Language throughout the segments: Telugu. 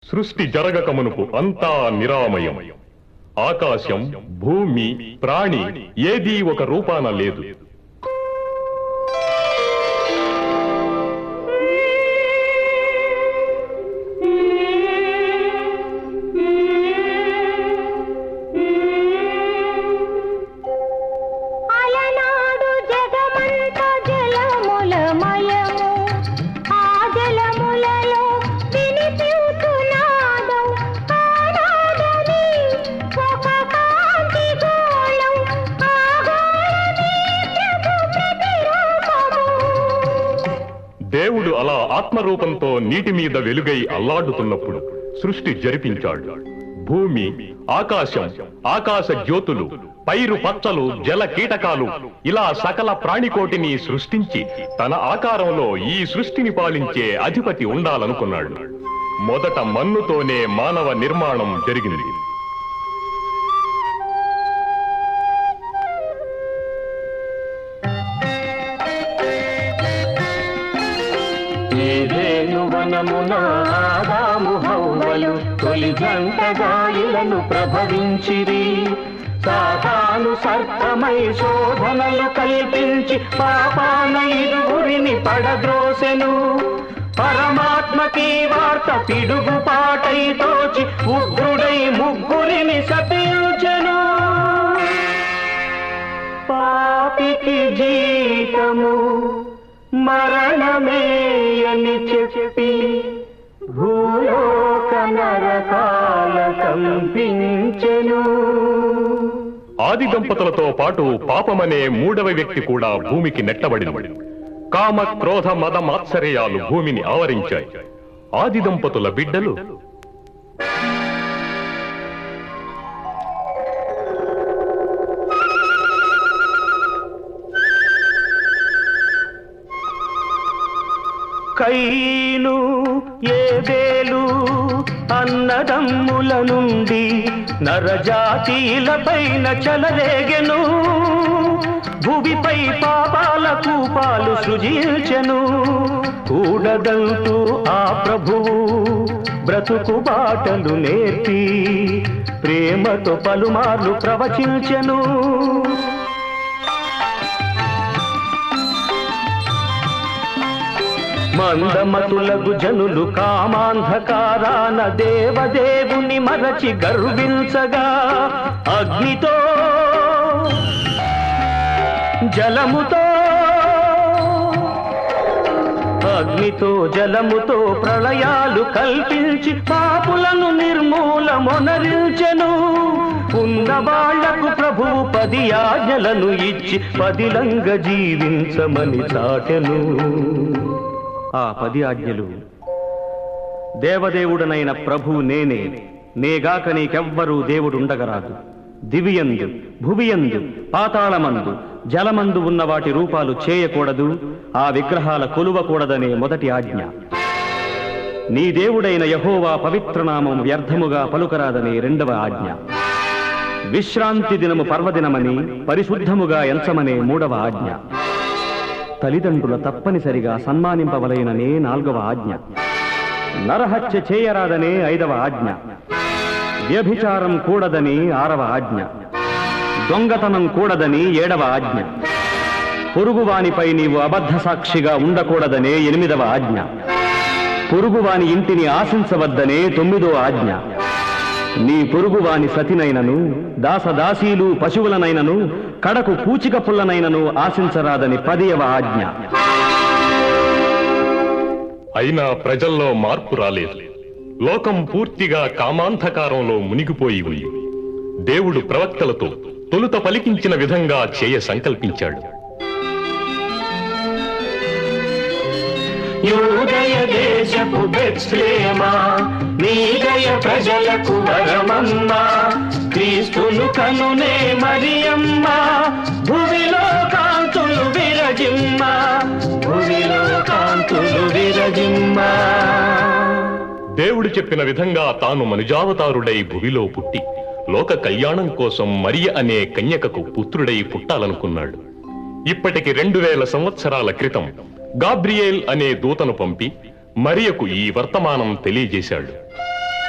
సృష్టి జరగకమునుపు అంతా నిరామయం. ఆకాశం, భూమి, ప్రాణి ఏదీ ఒక రూపాన లేదు. దేవుడు అలా ఆత్మరూపంతో నీటి మీద వెలుగై అల్లాడుతున్నప్పుడు సృష్టి జరిపించాడు. భూమి, ఆకాశం, ఆకాశ జ్యోతులు, పైరు పచ్చలు, జల కీటకాలు ఇలా సకల ప్రాణికోటిని సృష్టించి తన ఆకారంలో ఈ సృష్టిని పాలించే అధిపతి ఉండాలనుకున్నాడు. మొదట మన్నుతోనే మానవ నిర్మాణం జరిగింది. ఆదాము హవ్వలు తొలి జంటగా ఇలను ప్రభవించిరి. సాతాను సర్పమై శోధనలు కల్పించి పాపాన ఇరువురిని పడద్రోసెను. పరమాత్మకి వార్త పిడుగుపాటై తోచి ఉగ్రుడై ముగ్గురిని శపించెను. పాపికి జీతము మరణమే అని చెప్పి భూలోక నరకాల కంపించెను. ఆది దంపతులతో పాటు పాపమనే మూడవ వ్యక్తి కూడా భూమికి నెట్టబడింది. కామ, క్రోధ, మద, మాత్సర్యాలు భూమిని ఆవరించాయి. ఆది దంపతుల బిడ్డలు కయీను, ఏబేలు అన్నదమ్ముల నుండి నరజాతీలపైన చెలరేగెను. భూమిపై పాపాల కూపాలు సృజించెను. కూడదంటూ ఆ ప్రభువు బ్రతుకు బాటలు నేర్పి ప్రేమతో పలుమార్లు ప్రవచించెను. మందమతులగు జనులు కామాంధకారాన దేవదేవుని మరచి గర్వించగా అగ్నితో జలముతో ప్రళయాలు కల్పించి పాపులను నిర్మూలమొనరించెను. ఉన్న వాళ్లకు ప్రభువు 10 ఆజ్ఞలను ఇచ్చి పదిలంగా జీవించమని చాటెను. ఆ 10 ఆజ్ఞలు: దేవదేవుడనైన ప్రభువు నేనే, నేగాక నీకెవ్వరూ దేవుడుండగరాదు. దివియందు, భువియందు, పాతాళమందు, జలమందు ఉన్న వాటి రూపాలు చేయకూడదు. ఆ విగ్రహాల కొలువకూడదనే మొదటి ఆజ్ఞ. నీ దేవుడైన యెహోవా పవిత్రనామం వ్యర్థముగా పలుకరాదనే రెండవ ఆజ్ఞ. విశ్రాంతి దినము పర్వదినమని పరిశుద్ధముగా ఎంచమనే మూడవ ఆజ్ఞ. తల్లిదండ్రుల తప్పనిసరిగా సన్మానింపవలైననే 4వ ఆజ్ఞ. నరహత్య చేయరాదనే 5వ ఆజ్ఞ. వ్యభిచారం కూడదని 6వ ఆజ్ఞ. దొంగతనం కూడదని 7వ ఆజ్ఞ. పొరుగువానిపై నీవు అబద్ధ సాక్షిగా ఉండకూడదనే 8వ ఆజ్ఞ. పొరుగువాని ఇంటిని ఆశించవద్దనే 9వ ఆజ్ఞ. నీ పొరుగువాని సతినైనను, దాసదాసీలు పశువులనైనను, కడకు పూచిక పుల్లనైనను ఆశించరాదని 10వ ఆజ్ఞ. అయినా ప్రజల్లో మార్పు రాలేదు. లోకం పూర్తిగా కామాంధకారంలో మునిగిపోయి ఉంది. దేవుడు ప్రవక్తలతో తొలుత పలికించిన విధంగా చేయ సంకల్పించాడు. యూదయ దేశపు బెత్లెహేమా, నీ దయ ప్రజలకు వరమమ్మ. క్రీస్తును కనునే మరియమ్మ, భూమిలో కాంతులు విరజిమ్మ, భూమిలో కాంతులు విరజిమ్మ. దేవుడు చెప్పిన విధంగా తాను మనుజావతారుడై భువిలో పుట్టి లోక కళ్యాణం కోసం మరియ అనే కన్యకకు పుత్రుడై పుట్టాలనుకున్నాడు. ఇప్పటికి 2000 సంవత్సరాల క్రితం గాబ్రియేల్ అనే దూతను పంపి మరియకు ఈ వర్తమానం తెలియజేశాడు.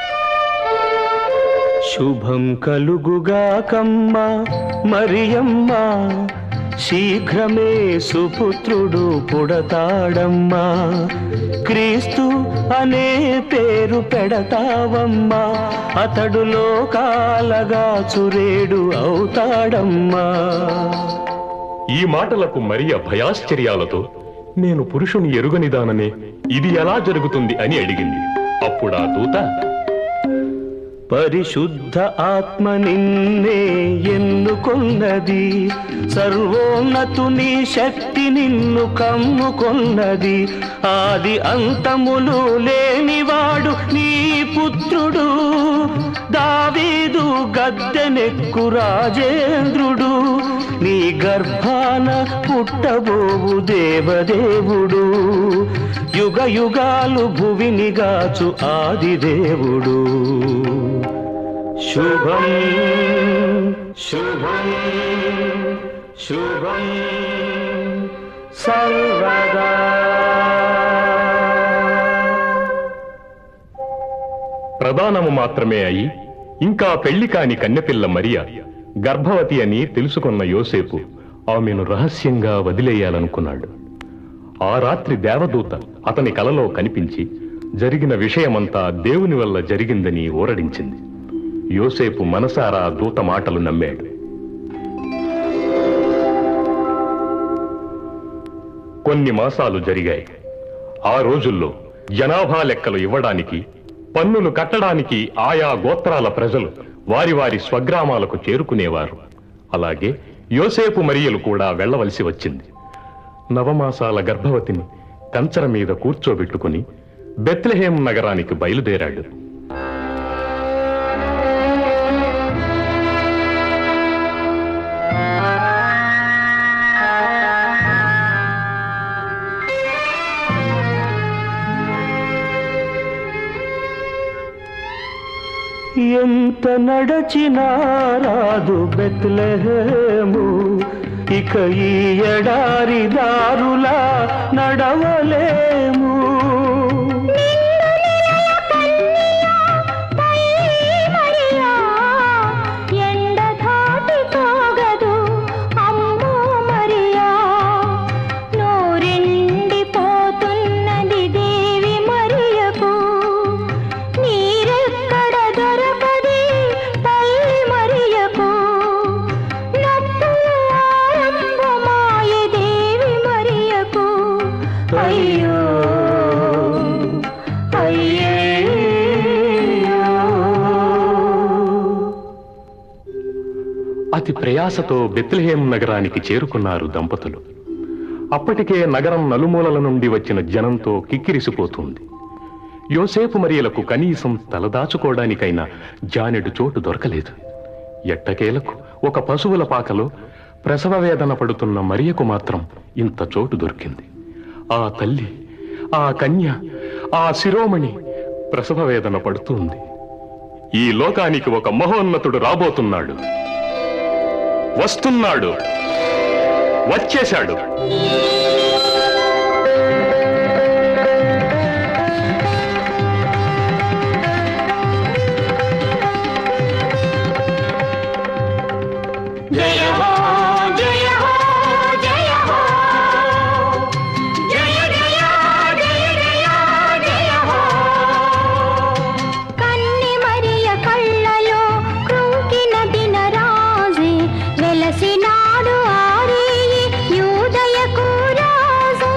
శుభం కలుగుగాకమ్మా మరియమ్మా, శీఘ్రమే సుపుత్రుడు పుడతాడమ్మా, క్రీస్తు అనే పేరు పెడతావమ్మా, అతడు లోకాలగా చురేడు అవుతాడమ్మా. ఈ మాటలకు మరియ భయాశ్చర్యాలతో, నేను పురుషుని ఎరుగనిదాననే, ఇది ఎలా జరుగుతుంది అని అడిగింది. అప్పుడా దూత, పరిశుద్ధ ఆత్మ నిన్నే ఎన్నుకొన్నది, సర్వోన్నతుని శక్తి నిన్ను కమ్ముకొన్నది, ఆది అంతములు లేనివాడు నీ పుత్రుడు, దావీదు గద్దెనెక్కు రాజేంద్రుడు, నీ గర్భాన పుట్టబోవు దేవదేవుడు, యుగ యుగాలు భువిని గాచు ఆదిదేవుడు. శుభం శుభం శుభం సర్వదా. ప్రధానము మాత్రమే అయి ఇంకా పెళ్లి కాని కన్నెపిల్ల మరియ గర్భవతి అని తెలుసుకున్న యోసేపు ఆమెను రహస్యంగా వదిలేయాలనుకున్నాడు. ఆ రాత్రి దేవదూత అతని కలలో కనిపించి జరిగిన విషయమంతా దేవుని వల్ల జరిగిందని ఊరడించింది. యోసేపు మనసారా దూత మాటలు నమ్మాడు. కొన్ని మాసాలు జరిగాయి. ఆ రోజుల్లో జనాభా లెక్కలు ఇవ్వడానికి, పన్నులు కట్టడానికి ఆయా గోత్రాల ప్రజలు వారి వారి స్వగ్రామాలకు చేరుకునేవారు. అలాగే యోసేపు మరియలు కూడా వెళ్లవలసి వచ్చింది. నవమాసాల గర్భవతిని కంచర మీద కూర్చోబెట్టుకుని బెత్లెహేం నగరానికి బయలుదేరాడు. ఎంత నడచినా రాదు బెత్లెహేము, ఇక ఈ ఎడారి దారులా నడవలేము. అతి ప్రయాసతో బెత్లెహేం నగరానికి చేరుకున్నారు దంపతులు. అప్పటికే నగరం నలుమూలల నుండి వచ్చిన జనంతో కిక్కిరిసిపోతుంది. యోసేపు మరియలకు కనీసం తలదాచుకోవడానికైనా జానెడు చోటు దొరకలేదు. ఎట్టకేలకు ఒక పశువుల పాకలో ప్రసవ వేదన పడుతున్న మరియకు మాత్రం ఇంత చోటు దొరికింది. ఆ తల్లి, ఆ కన్య, ఆ శిరోమణి ప్రసవ వేదన పడుతుంది. ఈ లోకానికి ఒక మహోన్నతుడు రాబోతున్నాడు, వస్తున్నాడు, వచ్చేశాడు. జయ హో జయ హో జయ హో, జయ జయ జయ జయ జయ హో. కన్ని మరియ కళ్ళలో కృంకిన దినరాజే, వెలసినాడు ఆరేయి యూదయకు రాజు.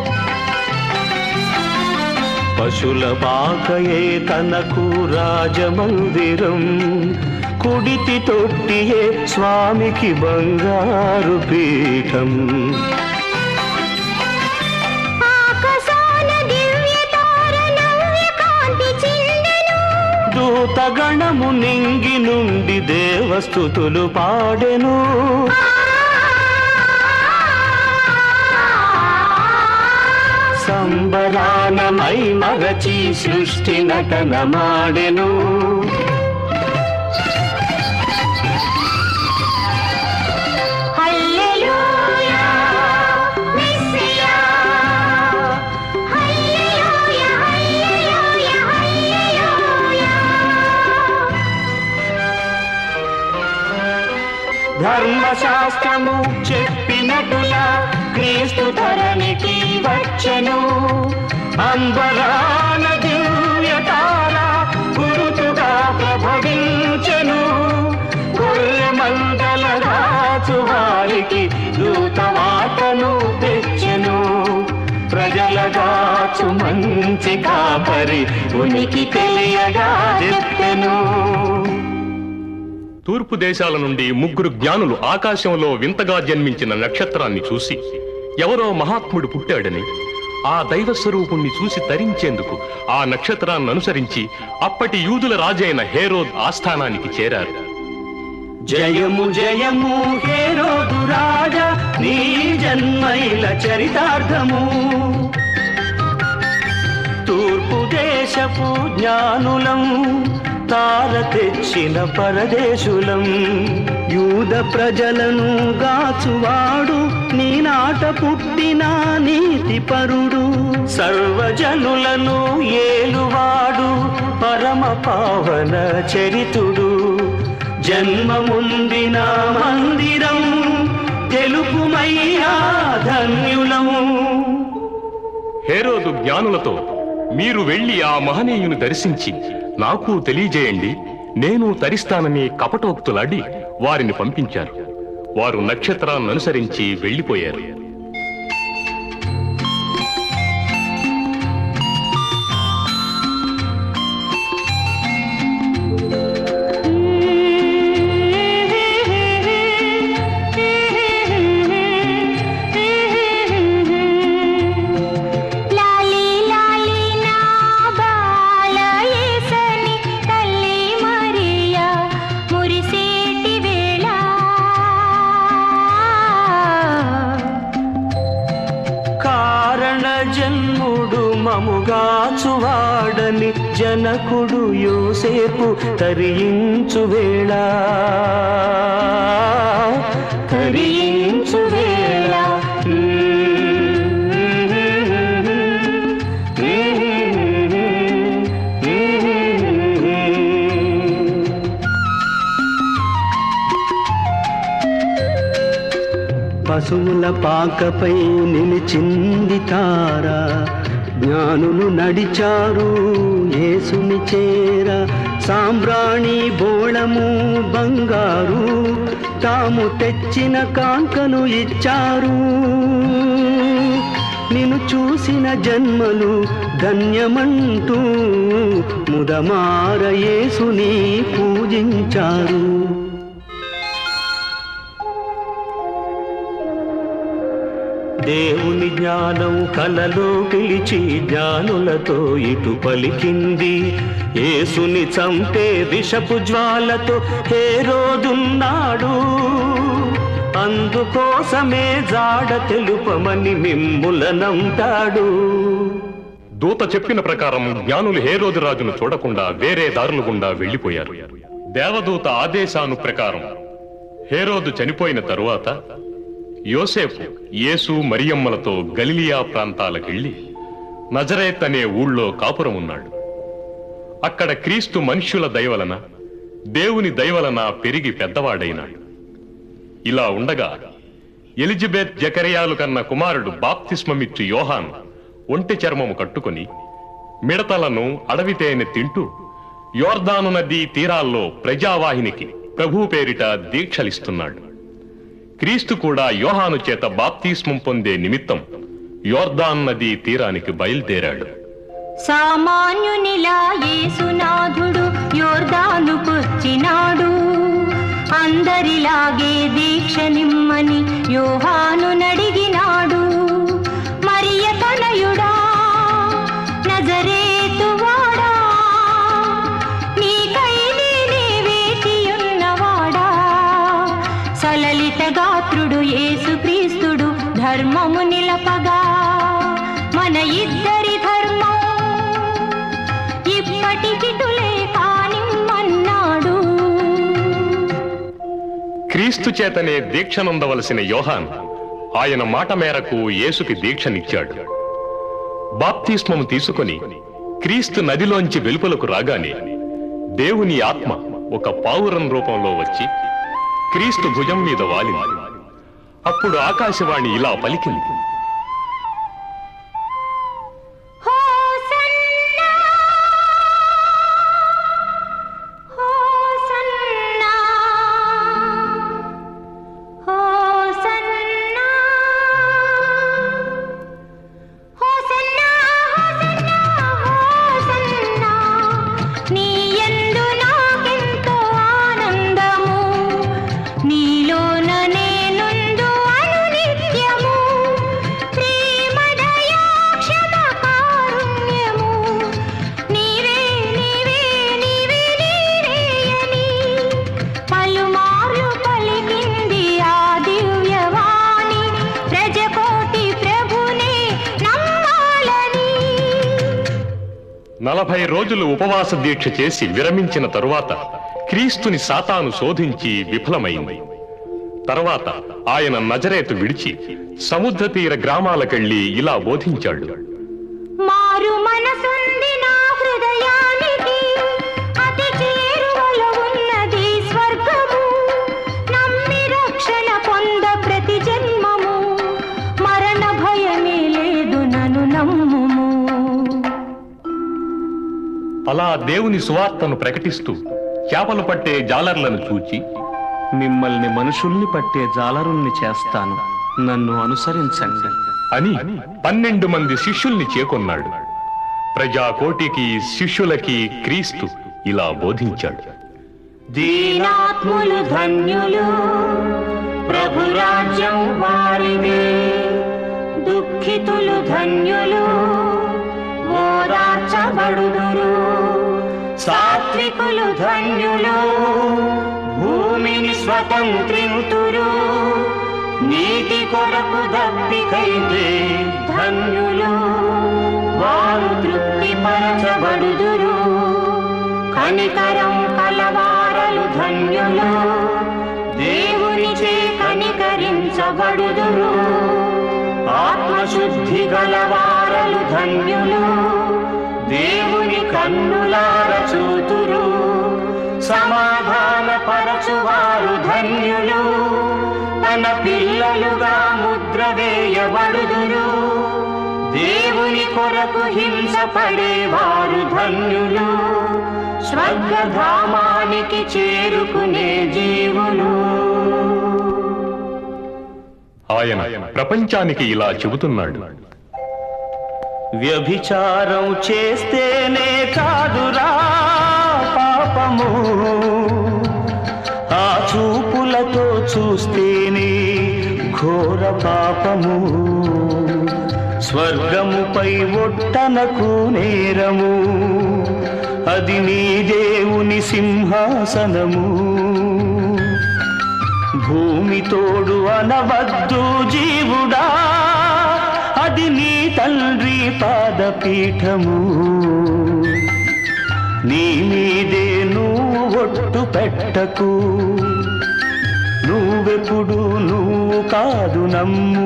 పశుల పాకయే తనకు రాజమందిరం, కుడితి తొట్టియే స్వామికి బంగారు పీఠం. ఆకాశాన దివ్య తార నవ్య కాంతి చిందెను, దూతగణము నింగి నుండి దేవస్తుతులు పాడెను. సంబరానమై మరచి సృష్టి నటన మాడెను. హల్లెలూయా మెస్సియా, హల్లెలూయా హల్లెలూయా హల్లెలూయా. ధర్మశాస్త్రము చెప్పినట్టులా క్రీస్తు ధరణికి వచ్చెను. అంబరాన దివ్యతార గురుతుగా ప్రభవించెను. గొర్రె మందల రాజు వారికి దూతవార్తను తెచ్చెను. ప్రజలగాచు మంచి కాపరి ఉనికి తెలియగా చెప్పెను. తూర్పు దేశాల నుండి 3 జ్ఞానులు ఆకాశంలో వింతగా జన్మించిన నక్షత్రాన్ని చూసి ఎవరో మహాత్ముడు పుట్టాడని, ఆ దైవ స్వరూపుణ్ణి చూసి తరించేందుకు ఆ నక్షత్రాన్ని అనుసరించి అప్పటి యూదుల రాజైన హేరోద్ ఆస్థానానికి చేరారు. జయము జయము హేరోదు రాజా, నీ జన్మైల చరితార్థము. తూర్పు దేశపు జ్ఞానులం, తార తెచ్చిన పరదేశులం. యూద ప్రజలను గాచువాడు, నీ నాట పుట్టిన నీతి పరుడు. సర్వజనులను ఏలువాడు, పరమ పావన చరితుడు. జన్మముందిన మందిరం తెలుపుమయ్యా ధన్యులము. హేరోదు జ్ఞానులతో, మీరు వెళ్లి ఆ మహనీయుని దర్శించి నాకు తెలియజేయండి, నేను తరిస్తానని కపటోక్తులాడి వారిని పంపించారు. వారు నక్షత్రాన్ని అనుసరించి వెళ్లిపోయారు. మముగాచువాడని జనకుడు యోసేపు తరించు వేళ, తరించు వేళ. పశువుల పాకపై నిలిచింది తార, జ్ఞానులు నడిచారు యేసుని చేర. సాంబ్రాణి బోళము బంగారు, తాము తెచ్చిన కాంకను ఇచ్చారు. నిన్ను చూసిన జన్మలు ధన్యమంటూ ముదమార యేసుని పూజించారు. దేవుని జ్ఞానం కలలో పిలిచి జ్ఞానులతో ఇటు పలికింది. యేసుని చంపే విషపు జ్వాలతో హేరోదున్నాడు, అందుకోసమే జాడ తెలుపమని మిమ్ములనంటాడు. దూత చెప్పిన ప్రకారం జ్ఞానులు హేరోదు రాజును చూడకుండా వేరే దారులు గుండా వెళ్లిపోయారు. దేవదూత ఆదేశాను ప్రకారం హేరోదు చనిపోయిన తరువాత యోసేపు యేసు మరియమ్మలతో గలిలియా ప్రాంతాలకెళ్లి నజరేత్ అనే ఊళ్ళో కాపురం ఉన్నాడు. అక్కడ క్రీస్తు మనుష్యుల దయవలన దేవుని దయవలన పెరిగి పెద్దవాడైనాడు. ఇలా ఉండగా ఎలిజబెత్ జకరియాలు కన్న కుమారుడు బాప్తిస్మమిచ్చు యోహాను ఒంటి చర్మము కట్టుకుని మిడతలను అడవి తేనె తింటూ యోర్దాను నదీ తీరాల్లో ప్రజావాహినికి ప్రభు పేరిట దీక్షలిస్తున్నాడు. క్రీస్తు కూడా యోహాను చేత బాప్తిస్మం పొందే నిమిత్తం యోర్దాన్ నదీ తీరానికి బయలుదేరాడు. సామాన్యునిలా యేసునాథుడు యోర్దానుకొచ్చినాడు. అందరిలాగే దీక్ష నిమ్మని యోహాను నడిగినాడు. మరియ తనయుడా నజరేతు వాడా, నీకై నేనే వేచియున్నవాడా. సలలిత గాత్రుడు యేసు క్రీస్తుడు ధర్మము నిలపగా, మన ఇద్దరి ధర్మం ఇప్పటికిటులే కానిమ్మన్నాడు. క్రీస్తు చేతనే దీక్షనుందవలసిన యోహాన్ ఆయన మాట మేరకు యేసుకి దీక్షనిచ్చాడు. బాప్తిస్మము తీసుకుని క్రీస్తు నదిలోంచి వెలుపలకు రాగానే దేవుని ఆత్మ ఒక పావురం రూపంలో వచ్చి క్రీస్తు భుజం మీద వాలింది. అప్పుడు ఆకాశవాణి ఇలా పలికింది: రోజులు ఉపవాస దీక్ష చేసి విరమించిన తరువాత క్రీస్తుని సాతాను శోధించి విఫలమైంది. తర్వాత ఆయన నజరేతు విడిచి సముద్ర తీర గ్రామాలకెళ్ళి ఇలా బోధించాడు: మారు మనసుంది నా హృదయానికి, అతి చేరువలో ఉన్నది స్వర్గము. నమ్మి రక్షణ పొంద ప్రతి జన్మము, మరణ భయమే లేదు నన్ను నమ్ముము. అలా దేవుని సువార్తను ప్రకటిస్తూ చేపలు పట్టే జాలర్లను చూచి, మిమ్మల్ని మనుషుల్ని పట్టే జాలరుల్ని చేస్తాను, నన్ను అనుసరించండి అని 12 మంది శిష్యుల్ని చేకొన్నాడు. ప్రజాకోటికి శిష్యులకి క్రీస్తు ఇలా బోధించాడు: దీనాత్ములు ధన్యులు, ప్రభు రాజ్యం వారిదే. దుఃఖితులు ధన్యులు, ఓదార్చబడుదురు. సాత్వికులు ధన్యులు, భూమిని స్వతంత్రింతురు. నీతి కొరకు దప్పికైతే ధన్యులు, వారు తృప్తిపరచబడుదురు. కనికరం కలవారలు ధన్యులు, దేవునిచే కనికరించబడుదురు. ఆత్మశుద్ధి గలవారలు ధన్యులు, దేవుని కన్నులార చూతురు. సమాధాన పరచువారు ధన్యులు, తన పిల్లలుగా ముద్ర వేయబడుదురు. దేవుని కొరకు హింసపడేవారు ధన్యులు, స్వర్గధామానికి చేరుకునే జీవులు. ఆయన ప్రపంచానికి ఇలా చెబుతున్నాడు: వ్యభిచారం చేస్తేనే కాదురా పాపము, ఆ చూపులతో చూస్తేనే ఘోర పాపము. స్వర్గముపై ఒట్టనకు నేరము, అది నీ దేవుని సింహాసనము. భూమి తోడు అనవద్దు జీవుడా, అది నీ తండ్రి పాదపీఠము. నీ మీదే నువ్వు ఒట్టు పెట్టకు, నువ్వెప్పుడు నువ్వు కాదు నమ్ము.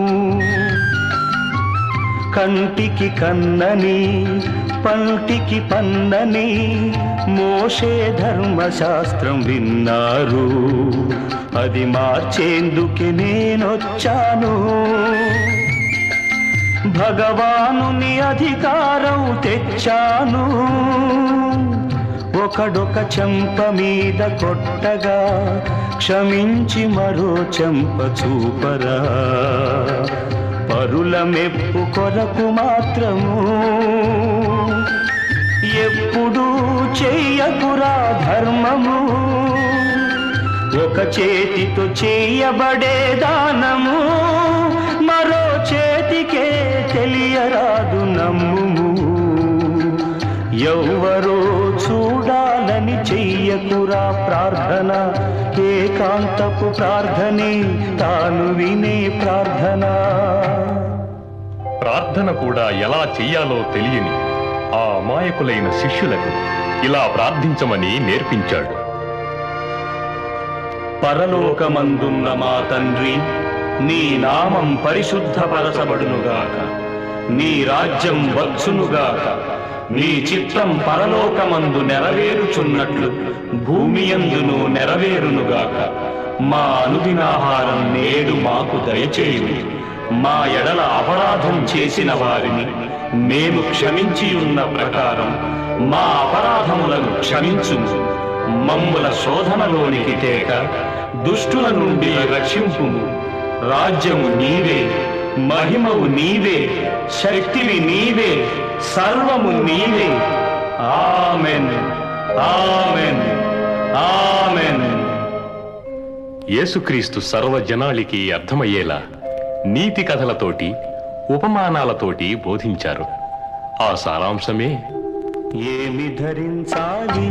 కంటికి కన్నని పంటికి పన్నని మోషే ధర్మశాస్త్రం విన్నారు, అది మార్చేందుకే నేనొచ్చాను. భగవానుని అధికారం తెచ్చాను, ఒకడొక చెంప మీద కొట్టగా క్షమించి మరో చెంప చూపరా. పరుల మెప్పు కొరకు మాత్రము ఎప్పుడూ చెయ్యకురా ధర్మము. ఒక చేతితో చేయబడే దానము మరో చేతికే తెలియరాదు నమ్ముము. ఎవ్వరో చూడాలని చెయ్యకురా ప్రార్థన, ఏకాంతపు ప్రార్థనే తాను వినే ప్రార్థన. ప్రార్థన కూడా ఎలా చెయ్యాలో తెలియని ఆ అమాయకులైన శిష్యులకు ఇలా ప్రార్థించమని నేర్పించాడు. పరలోకమందున్న మా తండ్రి, నీ నామం పరిశుద్ధపరచబడునుగాక, నీ రాజ్యం వచ్చునుగాక, నీ చిత్తం పరలోకమందు నెరవేరుచున్నట్లు భూమియందును నెరవేరునుగాక. మా అనుదినాహారం నేడు మాకు దయచేయుము. మా ఎడల అపరాధం చేసిన వారిని మేము క్షమించి ఉన్న ప్రకారం మా అపరాధములను క్షమించుము. మమ్ముల శోధనలోనికి తేక దుష్టుల నుండి రక్షింపుము. రాజ్యము నీవే, మహిమవు నీవే, శక్తివి నీవే, సర్వము నీవే. Amen, amen, amen. యేసుక్రీస్తు సర్వజనాళికి అర్థమయ్యేలా నీతి కథలతోటి ఉపమానాలతోటి బోధించారు. ఆ సారాంశమే ఏమి ధరించాలి,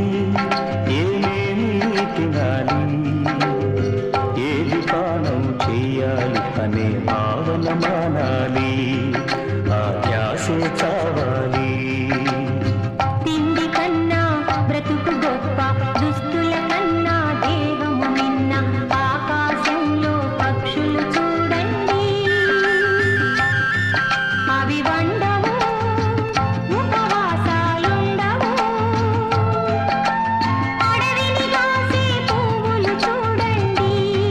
ఏమేమి తినాలి, ఏది పానం చెయ్యాలి అనే భావన మానాలి. ఆ ధ్యాసే చావాలి. తిండి కన్నా బ్రతుకు గొప్ప, దుస్తుల కన్నా దేహము నిన్న. ఆకాశంలో పక్షులు చూడండి, అవి వండవు, ఉపవాసాలుండవు. అడవిని కాసే పువ్వులు చూడండి,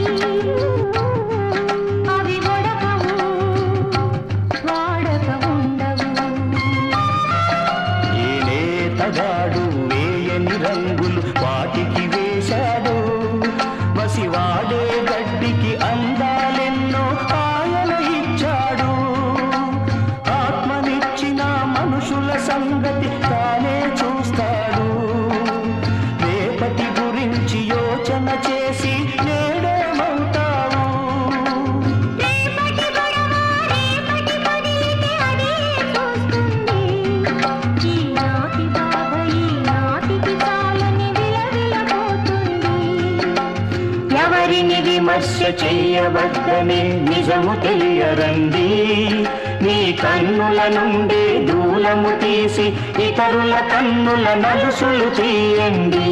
అవి వడకవు, వాడక ఉండవు. తగాడు వేయని రంగులు వాటికి వేశాడు. మసివాడే గడ్డికి అందాలెన్నో ఆయన ఇచ్చాడు. ఆత్మనిచ్చిన మనుషుల సంగతి తానే చూస్తాడు. రేపటి గురించి యోచన చేసి నేడేమవుతావు. రేపటి గొడవ రేపటి పడితే అదే చూస్తుంది. ఈనాటి బాధ ఈనాటికి చాలని విలవిలపోతుంది. ఎవరిని విమర్శ చెయ్యవద్దనే నిజము తెలియరండి. నీ కన్నుల నుండి దూలము తీసి ఇతరుల కన్నుల నలుసులు తీయండి.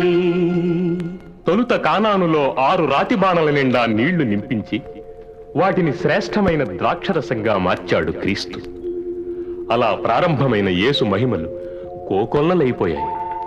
తొలుత కానానులో 6 రాతి బాణల నిండా నీళ్లు నింపించి వాటిని శ్రేష్టమైన ద్రాక్షరసంగా మార్చాడు క్రీస్తు. అలా ప్రారంభమైన యేసు మహిమలు కోకొల్లలైపోయాయి.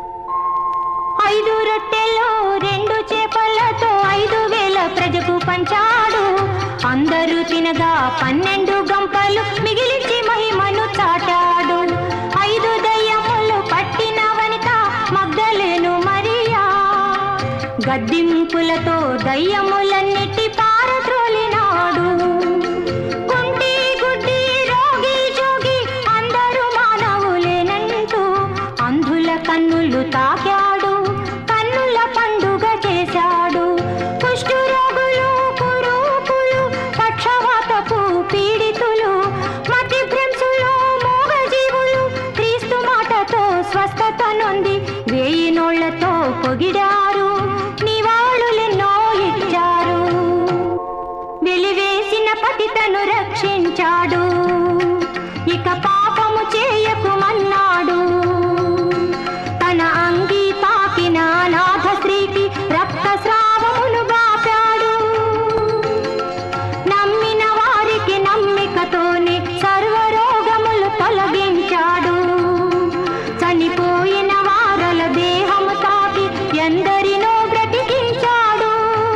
5 రొట్టెలు 2 చేపలతో 5,000 ప్రజకు పంచాడు. అందరూ తినగా 12 గంపలు మిగిలిచి మహిమను చాటాడు. 5 దయ్యములు పట్టిన వనిత మగ్దలేను మరియా, గద్దింపులతో దయ్యములన్నిటి పారద్రోలినాడు. కుంటి గుడ్డి రోగి జోగి అందరూ మానవులేనంటూ అంధుల కన్నులు తాకాడు, కన్నుల పండుగ చేశాడు. కుష్ఠరోగులు, కురూపులు, పక్షవాతపు పీడితులు, మతి భ్రంశులు, మూగజీవులు క్రీస్తు మాటతో స్వస్థత నొంది 1000 నోళ్లతో పొగిడారు. నివాళులెన్నో ఇచ్చారు. వెలివేసిన పతితను రక్షించాడు. ఇక పాపము చేయకుమన్నాడు. తన అంగీ తాకిన అనాథ స్త్రీకి రక్తస్రావమును బాపాడు. నమ్మిన వారికి నమ్మికతోనే సర్వరోగములు తొలగించాడు. చనిపోయిన వారల దేహము తాకి ఎందరినో బ్రతికించాడు.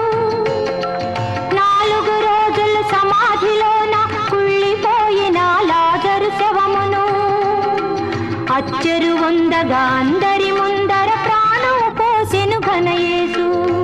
4 రోజులు సమాధిలోన కుళ్ళిపోయిన లాజరు శవమును అచ్చరు వందగా అందరి ముందర ప్రాణం పోసెను ఘనయేసు.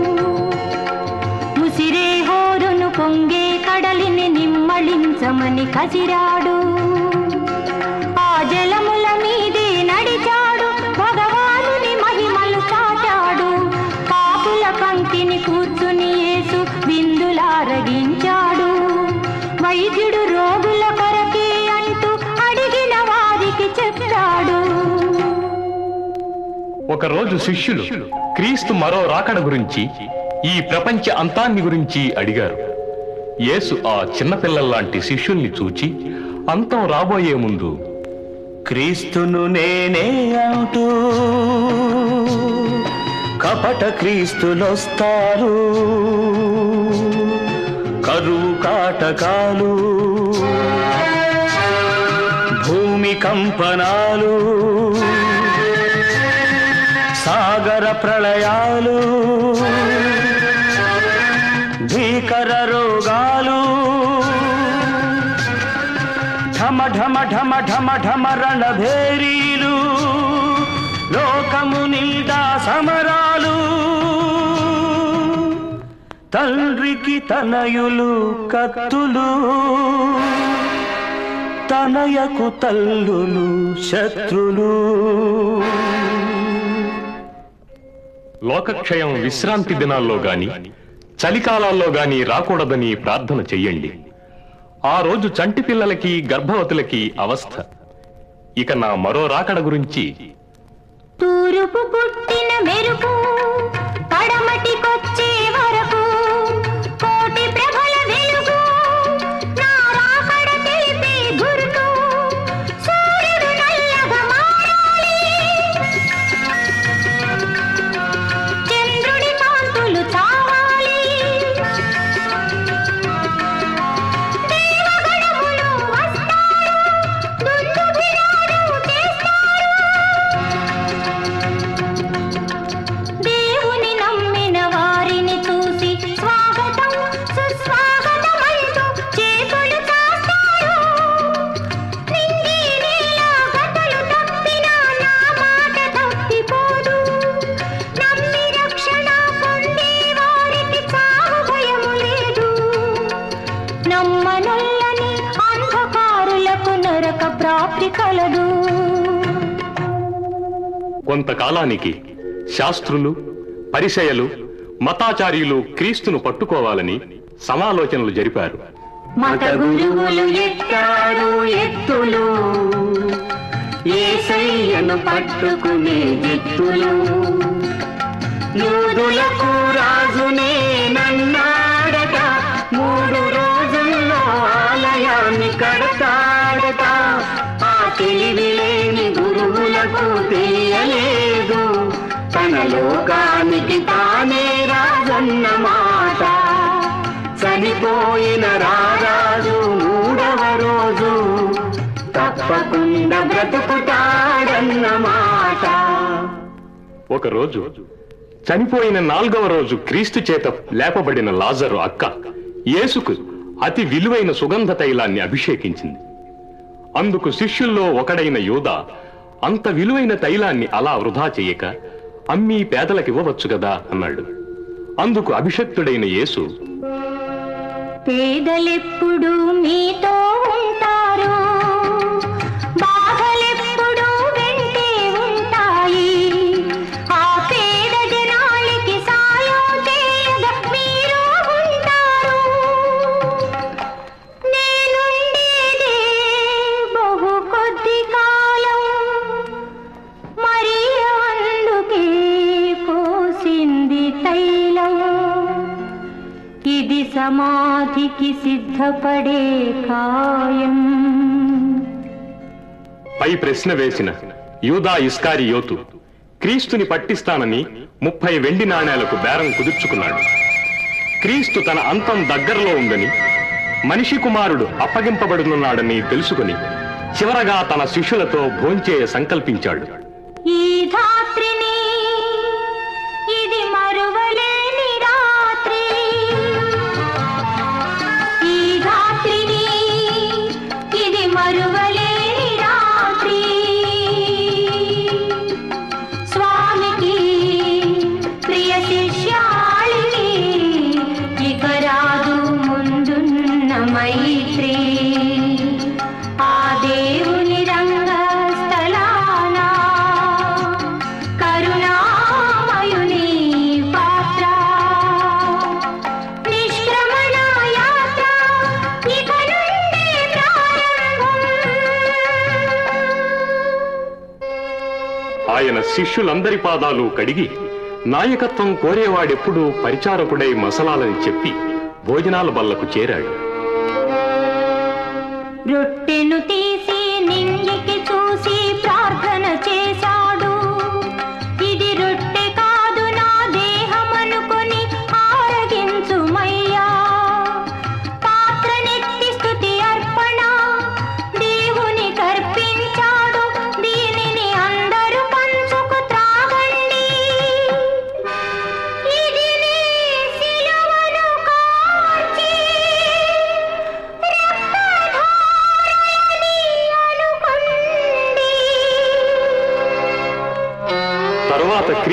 ముసిరే హోరును పొంగే కడలిని నిమ్మళించమని కసిరాడు. ఆ జలముల మీదే నడిచాడు. భగవానుని మహిమలు చాటాడు. పాపుల పంక్తిని కూర్చుని యేసు విందులారగించాడు. వైద్యుడు రోగుల కొరకే అంటూ అడిగిన వారికి చెప్పాడు. ఒకరోజు శిష్యులు క్రీస్తు మరో రాకడ గురించి, ఈ ప్రపంచ అంతాన్ని గురించి అడిగారు. యేసు ఆ చిన్నపిల్లల్లాంటి శిష్యుల్ని చూచి అంతం రాబోయే ముందు క్రీస్తును నేనే అంటూ కపట క్రీస్తులొస్తారు. కరువు కాటకాలు, భూమి కంపనాలు, సాగర ప్రళయాలు, భయంకర రోగాలు ఢమ ఢమ ఢమ ఢమ ఢమ రణభేరీలు లోకము నిండా సమరాలు తండ్రికి తనయులు కత్తులు తనయకు తల్లులు శత్రులు లోకక్షయం విశ్రాంతి దినాల్లో గాని చలికాలాల్లో గాని రాకూడదని ప్రార్థన చెయ్యండి. ఆ రోజు చంటి పిల్లలకి గర్భవతులకి అవస్థ. ఇక నా మరో రాకడ గురించి తూరుపు పుట్టిన మెరుపు పడమటికొచ్చే వరకు కోటి ప్రభల వెలుగు నా రాకడ తెలిపే గురుతు సూర్యుడు నల్లగా మారాలి చంద్రుడి కాంతులు చావాలి దేవగణములు వస్తారు దుందుభిరాలు చేస్తారు దేవుని నమ్మిన వారిని చూసి స్వాగతం సుస్వాగతమంటూ చేతులు చాస్తారు నింగి నేల గతలు తప్పినా నా మాట తప్పిపోదు నమ్మి రక్షణ పొందే వారికి చావు భయము లేదు నమ్మనొల్లని అంధకారులకు నరక ప్రాప్తి కలదు. కొంతకాలానికి శాస్త్రులు పరిసయ్యులు మతాచార్యులు క్రీస్తును పట్టుకోవాలని సమాలోచనలు జరిపారు. మత గురువులు ఎత్తారు ఎత్తులు యేసయ్యను పట్టుకునే ఎత్తులు యూదులకు రాజునే నన్నాడట 3 రోజుల్లో ఆలయాన్ని కడతాడట ఆ తెలివిలేని గురువులకు తెలియలేదు తన లోకానికి తానే రాజన్నమాట చనిపోయిన రారాజు 3వ రోజు తప్పకుండా బ్రతుకుతాడన్నమాట. ఒకరోజు చనిపోయిన 4వ రోజు క్రీస్తు చేత లేపబడిన లాజరు అక్క యేసుకు అతి విలువైన సుగంధ తైలాన్ని అభిషేకించింది. అందుకు శిష్యుల్లో ఒకడైన యూదా అంత విలువైన తైలాన్ని అలా వృధా చెయ్యక అమ్మీ పేదలకివ్వవచ్చు కదా అన్నాడు. అందుకు అభిషక్తుడైన యేసు పేదలెప్పుడు మీతో ఉంటారు బాధలెప్పుడు వెంటే ఉంటాయి ఆ పేద జనాలకి సాయం చేయగా మీరు ఉంటారు నేనుండేదే బహు కొద్ది కాలం మరి అందుకే పోసింది తైలం ఇది సమాధికి సిద్ధపడే కాయం. పై ప్రశ్న వేసిన యూదా ఇస్కారియోతు క్రీస్తుని పట్టిస్తానని 30 వెండి నాణేలకు బేరం కుదుర్చుకున్నాడు. క్రీస్తు తన అంతం దగ్గరలో ఉందని మనిషి కుమారుడు అప్పగింపబడుతున్నాడని తెలుసుకుని చివరగా తన శిష్యులతో భోంచేయ సంకల్పించాడు. ఈ ధాత్రిని ఇది మరువలేని రాత్రి ఈ ధాత్రిని ఇది మరువలేని రాత్రి స్వామికి ప్రియ శిష్యాళిని ఇక రాదు ముందున్న మైత్రి ఆ దేవుని రంగస్థలాన కరుణామయుని పాత్ర నిష్క్రమణ యాత్ర ఇక నుండి ప్రారంభం. ఆయన శిష్యులందరి పాదాలు కడిగి నాయకత్వం కోరేవాడెప్పుడూ పరిచారకుడై మసలాలని చెప్పి భోజనాల బల్లకు చేరాడు. రొట్టెను తీసి నింగికి చూసి ప్రార్థన చేశాడు ఇది రొట్టె కాదు నా దేహమనుకొని ఆరగించుమయ్యా పాత్రనెత్తి స్తుతి అర్పణ దేవుని కర్పించాడు దీనిని అందరూ పంచుకు త్రాగండి ఇది నీ శిలువను కార్చి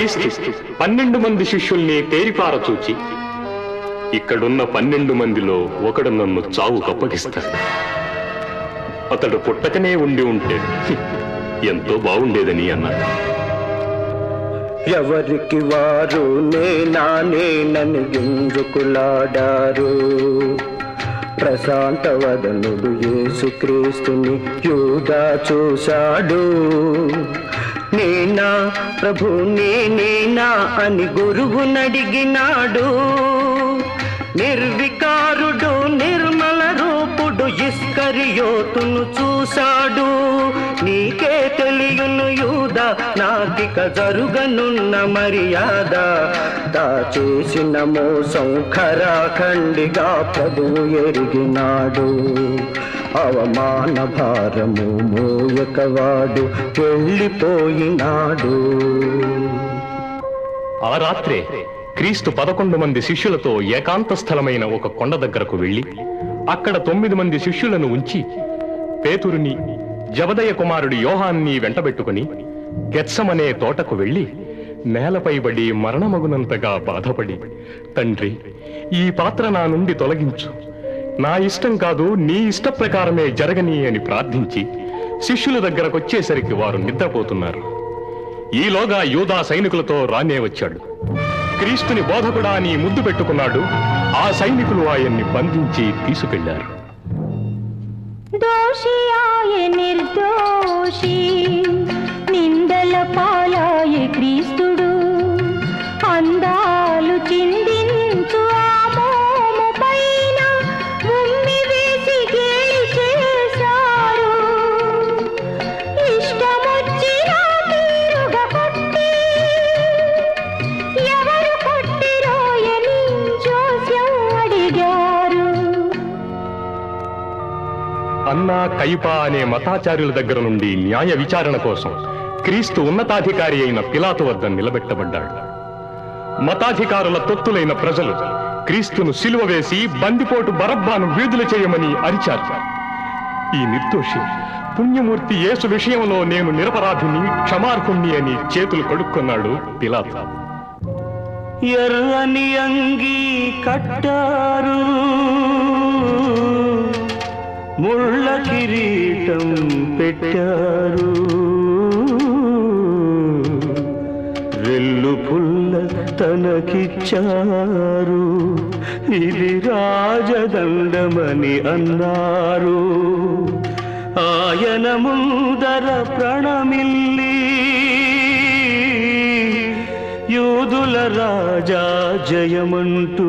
క్రీస్తు 12 మంది శిష్యుల్ని తేరిపార చూచి, ఇక్కడున్న 12 మందిలో ఒకడు నన్ను చావుకు అప్పగిస్తాడు, అతడు పుట్టకనే ఉండి ఉంటే ఎంతో బాగుండేదని అన్నాడు. ఎవరికి వారు నేనని గింజుకులాడారు. ప్రశాంత వదనుడు యేసుక్రీస్తుని యూదా చూశాడు. నేనా ప్రభు నేనేనా అని గురువునడిగినాడు. నిర్వికారుడు నిర్మల రూపుడు ఇస్కరియోతును చూశాడు. నీకే తెలియను యూదా నాకిక జరుగనున్న మర్యాద. దాచేసిన మోసం ఖరాఖండిగా ప్రభువు ఎరిగినాడు. అవమాన భారము మోయకవాడు వెళ్ళిపోయినాడు. ఆ రాత్రే క్రీస్తు 11 మంది శిష్యులతో ఏకాంత స్థలమైన ఒక కొండ దగ్గరకు వెళ్లి అక్కడ 9 మంది శిష్యులను ఉంచి పేతురుని, జబదయ కుమారుడు యోహాన్ని వెంటబెట్టుకుని గెత్సమనే తోటకు వెళ్లి నేలపై పడి మరణమగునంతగా బాధపడి, తండ్రి, ఈ పాత్ర నా నుండి తొలగించు, నా ఇష్టం కాదు నీ ఇష్ట ప్రకారమే జరగని అని ప్రార్థించి శిష్యుల దగ్గరకొచ్చేసరికి వారు నిద్రపోతున్నారు. ఈలోగా యూదా సైనికులతో రానే వచ్చాడు. క్రీస్తుని బోధకుడా అని ముద్దు పెట్టుకున్నాడు. ఆ సైనికులు ఆయన్ని బంధించి తీసుకెళ్లారు. దోషి ఆయ నిర్దోషి నిందల పాలాయ క్రీస్తుడు. అందాలు చిందించు ఆ మోము పైన ఉమ్మి వేసి గేలి చేశారు. ఇష్టమొచ్చిన తీరుగా కొట్టి ఎవరు కొట్టిరోయని జోస్యం అడిగారు. అన్నా కైపా అనే మతాచార్యుల దగ్గర నుండి న్యాయ విచారణ కోసం క్రీస్తు ఉన్నతాధికారి అయిన పిలాతు వద్ద నిలబెట్టబడ్డాడు. మతాధికారుల తొత్తులైన ప్రజలు క్రీస్తును సిలువ వేసి బందిపోటు బరబ్బాను విడుదల చేయమని అరిచారు. ఈ నిర్దోషి పుణ్యమూర్తి యేసు విషయంలో నేను నిరపరాధిని, క్షమార్హుణ్ణి అని చేతులు కడుక్కున్నాడు పిలాతు. ఎర్రని అంగి కట్టారు, ముళ్ళ కిరీటం పెట్టారు, రెల్లు పుల్ల తనకిచ్చారు. ఇది రాజదండమని అన్నారు. ఆయన ముందర ప్రణమిల్లి యూదుల రాజా జయమంటూ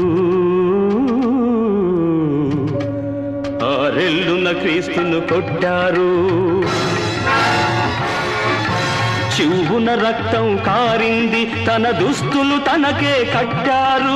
ఆరెల్లున క్రీస్తును కొట్టారు. చివున రక్తం కారింది, తన దుస్తులు తనకే కట్టారు.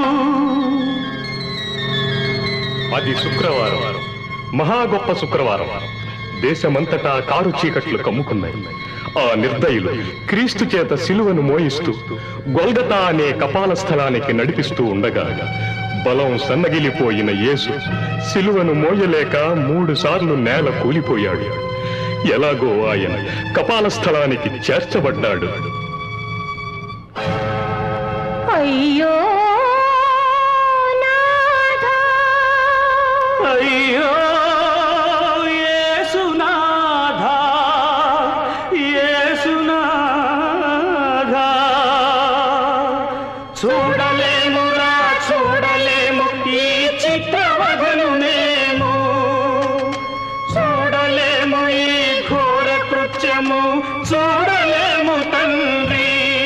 అది శుక్రవారం, మహా గొప్ప శుక్రవారం. దేశమంతటా కారు చీకట్లు కమ్ముకున్నాయి. ఆ నిర్దయులు క్రీస్తు చేత సిలువను మోయిస్తూ గొల్గతా అనే కపాల స్థలానికి నడిపిస్తూ ఉండగా బలం సన్నగిలిపోయిన యేసు సిలువను మోయలేక 3 సార్లు నేల కూలిపోయాడు. ఎలాగో ఆయన కపాల స్థలానికి చేర్చబడ్డాడు. అయ్యో నాథా, అయ్యో యేసునాథా, యేసునాథా. చూడలేమురా చూడలేము ఈ చిత్రవధను మేము, చూడలేము ఈ ఘోర కృత్యము, చూడలేము తండ్రి.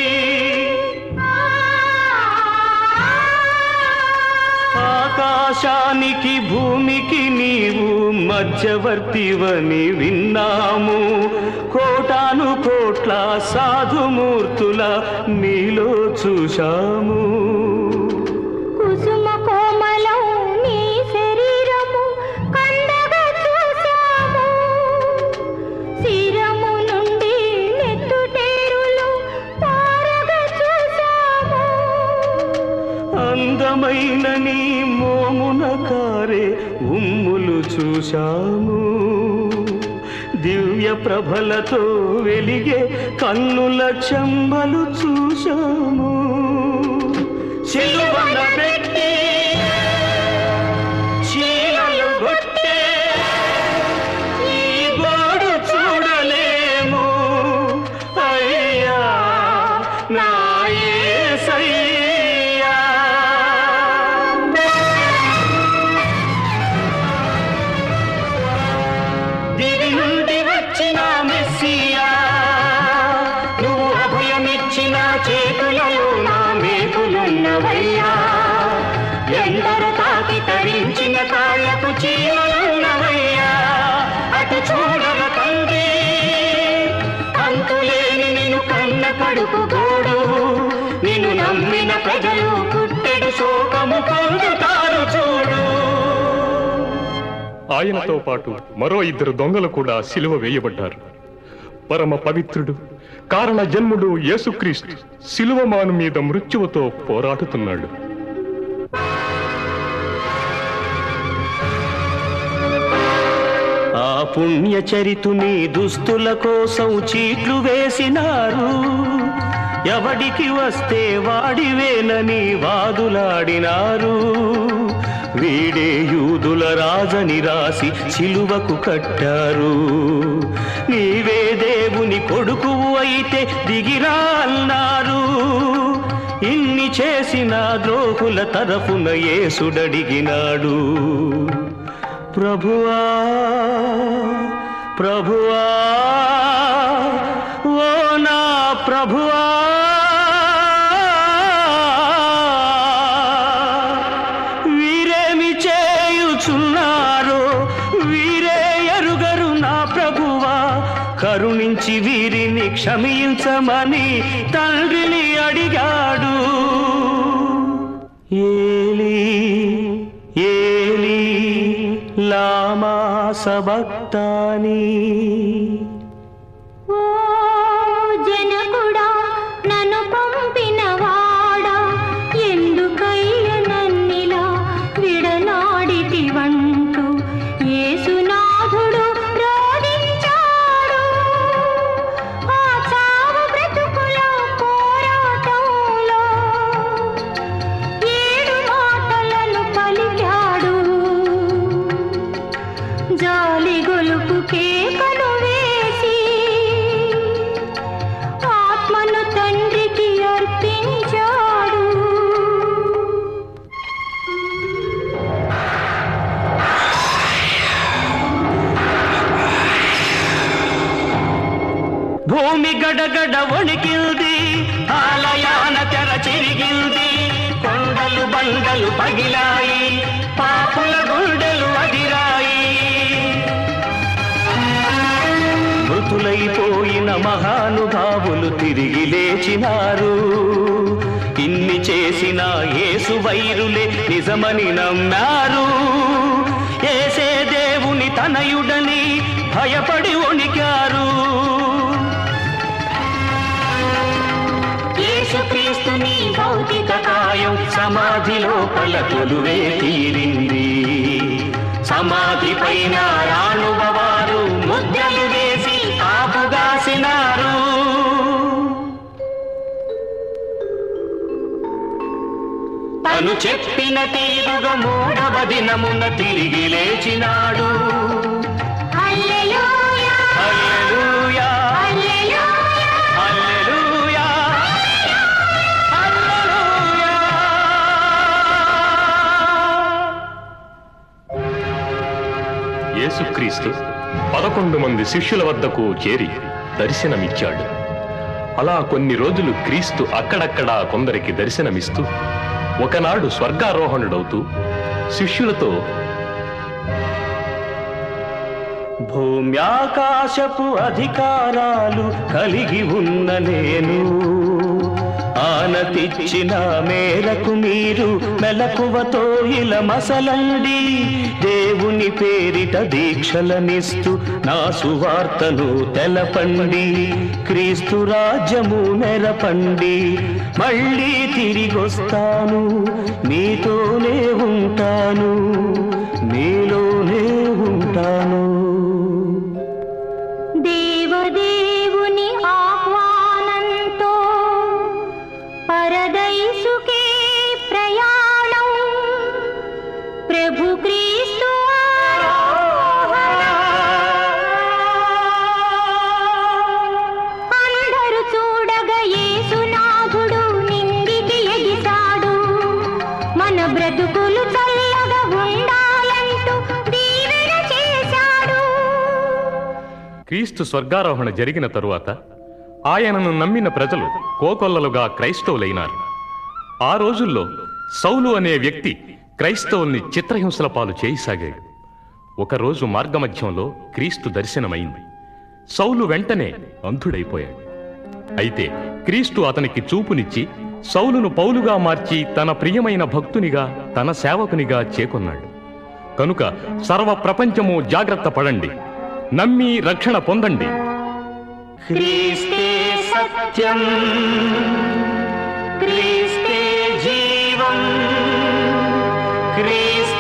ఆకాశానికి భూమికి నీవు మధ్యవర్తివని విన్నాము. కోటాను కోట్ల సాధుమూర్తుల నీలో చూశాము. కుసుమ కోమలం నీ శరీరము కండగా చూసాము. శిరము నుండి నెత్తుటేరులు పారగా చూసాము. అందమైన నీ మోమున కారే ఉమ్ములు చూశాము. దివ్య దివ్య ప్రభలతో వెలిగే కన్నుల చెంబలు చూశాము. సిలువన పెట్టి చీలలు కొట్టే ఈ గోడు చూడలేము. అయ్యా నా యేసయ్యా. దివి నుండి వచ్చిన మెస్సియా, నువ్వు అభయమిచ్చిన చేతులలో నా మేకులున్నవయ్యా. ఎందరు తాకి తరించిన కాళ్ళకు చీలలున్నవయ్యా. అటు చూడవ తండ్రి, అంతులేని నిన్ను కన్న కడుపు గోడు. నిన్ను నమ్మిన ప్రజలు పుట్టెడు శోకము పొందుతారు చూడు. ఆయనతో పాటు మరో 2 దొంగలు కూడా సిలువ వేయబడ్డారు. పరమ పవిత్రుడు కారణ జన్ముడు యేసుక్రీస్తు సిలువమాను మీద మృత్యువుతో పోరాడుతున్నాడు. ఆ పుణ్యచరితుని దుస్తుల కోసం చీట్లు వేసినారు. ఎవడికి వస్తే వాడివేనని వాదులాడినారు. వీడే యూదుల రాజని రాసి సిలువకు కట్టారు. నీవే దేవుని కొడుకువు అయితే దిగిరా అన్నారు. ఇన్ని చేసిన ద్రోహుల తరఫున యేసుడడిగినాడు, ప్రభువా ప్రభువా ఓ నా ప్రభువా, వీరేమి చేయుచున్నారో వీరే ఎరుగరు నా ప్రభువా. కరుణించి వీరిని క్షమించమని తండ్రిని అడిగాడు. ఏలీ ఏలీ లామా సబక్తాని. ఓ జనకుడా, నన్ను పంపినవాడా, ఎందుకయ్య నన్నిలా విడనాడితివంటూ యేసునాథుడు రోధించాడు. ఆ చావు బ్రతుకుల పోరాటంలో 7 మాటలను పలికాడు. జాలి గొలుపు కేకను వేసి ఆత్మను తండ్రికి అర్పించాడు. భూమి గడగడ వణికింది, ఆలయాన తెర చిరిగింది. కొండలు బండలు పగిలాయి, పాపుల గుండెలు అదిరాయి. మృతులైపోయిన మహానుభావులు తిరిగి లేచినారు. ఇన్ని చేసిన యేసు వైరులే నిజమని నమ్మారు. యేసే దేవుని తనయుడని భయపడి వణికారు. యేసుక్రీస్తుని భౌతిక కాయం సమాధి లోపల కొలువే తీరింది. సమాధి పైన రానుభవారు ముద్రలు వేసి కాపుగాసినారు. తను చెప్పిన తీరుగా 3వ దినమున తిరిగి లేచినాడు. హల్లెలూయా, హల్లెలూయా, హల్లెలూయా, హల్లెలూయా, హల్లెలూయా. యేసుక్రీస్తు 11 మంది శిష్యుల వద్దకు చేరి దర్శనమిచ్చాడు. అలా కొన్ని రోజులు క్రీస్తు అక్కడక్కడా కొందరికి దర్శనమిస్తూ ఒకనాడు స్వర్గారోహణుడవుతూ శిష్యులతో, భూమ్యాకాశపు అధికారాలు కలిగి ఉన్న నేను ఆనతిచ్చిన మేరకు మీరు మెలకువతో ఇలా మసలండి. దేవుని పేరిట దీక్షలనిస్తూ నా సువార్తను తెలపండి. క్రీస్తు రాజ్యము నెరపండి. మళ్ళీ తిరిగొస్తాను, మీతోనే ఉంటాను, మీలోనే ఉంటాను. పరదైసుకే ప్రయాణం ప్రభు క్రీస్తు అందరూ చూడగా యేసునాథుడు నింగికి ఎగిసాడు మన బ్రతుకులు చల్లగా ఉండాలంటూ దీవెన చేశాడు. క్రీస్తు స్వర్గారోహణ జరిగిన తరువాత ఆయనను నమ్మిన ప్రజలు కోకొల్లలుగా క్రైస్తవులైనారు. ఆ రోజుల్లో సౌలు అనే వ్యక్తి క్రైస్తవుల్ని చిత్రహింసల పాలు చేయసాగాడు. ఒకరోజు మార్గమధ్యంలో క్రీస్తు దర్శనమైంది. సౌలు వెంటనే అంధుడైపోయాడు. అయితే క్రీస్తు అతనికి చూపునిచ్చి సౌలును పౌలుగా మార్చి తన ప్రియమైన భక్తునిగా తన సేవకునిగా చేకొన్నాడు. కనుక సర్వ ప్రపంచము జాగ్రత్త పడండి, నమ్మి రక్షణ పొందండి. క్రీస్తే సత్యం, క్రీస్తే జీవం, క్రీస్తే